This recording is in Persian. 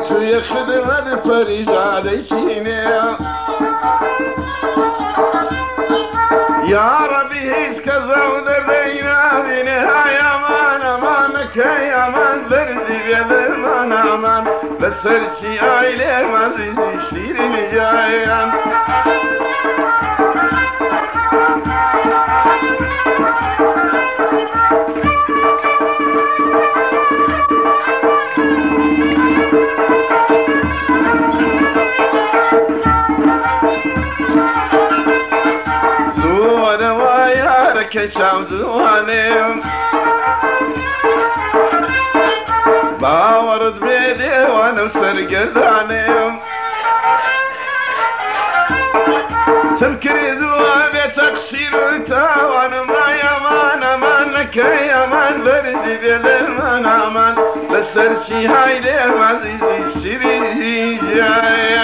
توی خدمت پریزاده چینه یا ربی هیچ کزا در دینا بینه های امان امان که امان دردی بیدر من امان بسر چی آیله من ریزی شیرین جایم کشم زوانم باورد به دیوانم سرگردانم تنکری دوانه تقصیر و تاوانم ای امان امان نکی امان بردی بیدر من امان لسر چی هایده مزیزی شیری جایم